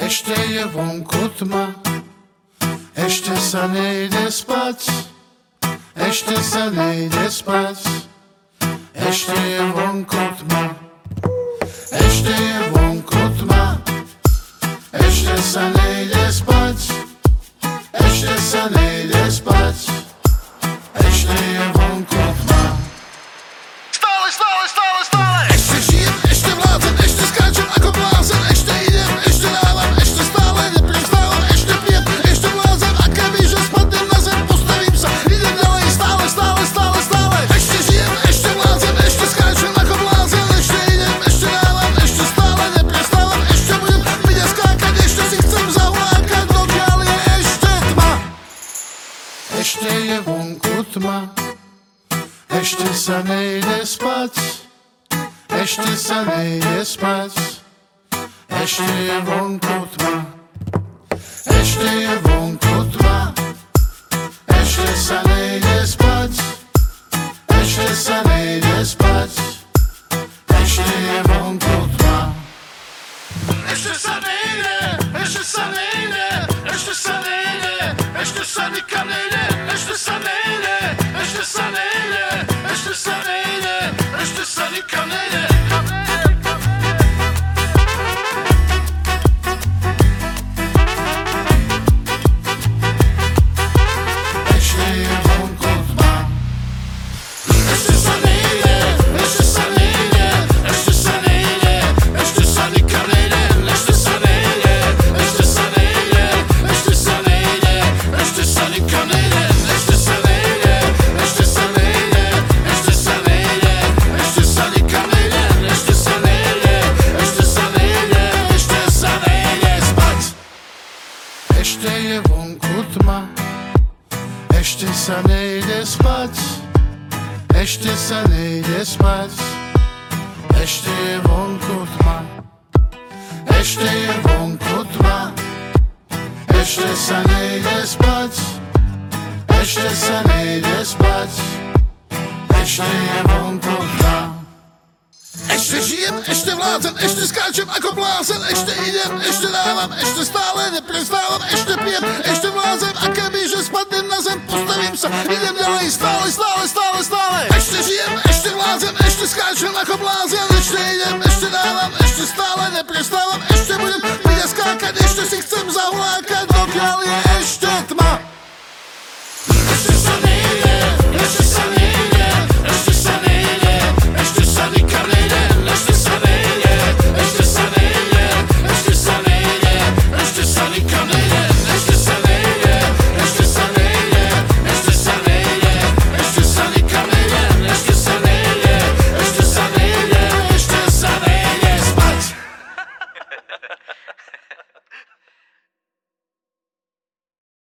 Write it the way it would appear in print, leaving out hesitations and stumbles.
Ešte je vonku tma, ešte sa nejde spať, ešte sa nejde spať, ešte je vonku tma, ešte je vonku tma, ešte sa nejde spať, ešte sa nejde spať, ešte je vonku tma. Stále, stále, stále, stále! Ešte žijem, ešte vládzem, ešte skáčem ako blázen, ešte idem, ešte dávam, ešte stále neprestávam, ešte pijem, ešte vládzem a keby, že spadnem na zem, postavím sa, idem ďalej, stále, stále, stále, stále. Ešte žijem, ešte vládzem, ešte skáčem ako blázen, ešte idem, ešte dávam, ešte stále neprestávam, ešte budem byť a skákať, ešte si chcem zahulákať, dokiaľ je ešte tma. Ešte je vonku tma, ešte sa nejde spať, ešte sa nejde spať, ešte je vonku tma, ešte je vonku tma, ešte sa nejde spať, ešte sa nejde spať, ešte je vonku tma. Ešte sa nejde, ešte sa nejde, ešte sa nejde, ešte sa nikam nejde, ešte sa nejde, ešte sa nejde, ešte sa nejde, ešte sa nikam nejde. Ešte je vonku tma, ešte sa nejde, ešte sa nejde, ešte sa nejde, ešte sa nikam nejde, ešte sa nejde, ešte sa nejde, ešte sa nejde, ešte sa nikam nejde, ešte sa nejde, ešte sa nejde, ešte sa nejde, ešte sa nikam nejde, ešte sa nejde, ešte sa nejde, ešte sa nejde spať. Ešte je vonku tma, ešte sa nejde spať, ešte sa nejde spať, ešte je vonku tma, ešte je vonku tma, ešte sa nejde spať, ešte sa nejde spať, ešte je vonku tma. Ešte žijem, ešte vládzem, ešte skáčem ako blázen, ešte idem, ešte dávam, ešte stále neprestávam, ešte pijem, ešte vládzem a keby, že spadnem na zem, postavím sa, idem ďalej, stále, stále, stále, stále. Ešte žijem, ešte vládzem, ešte skáčem ako blázen,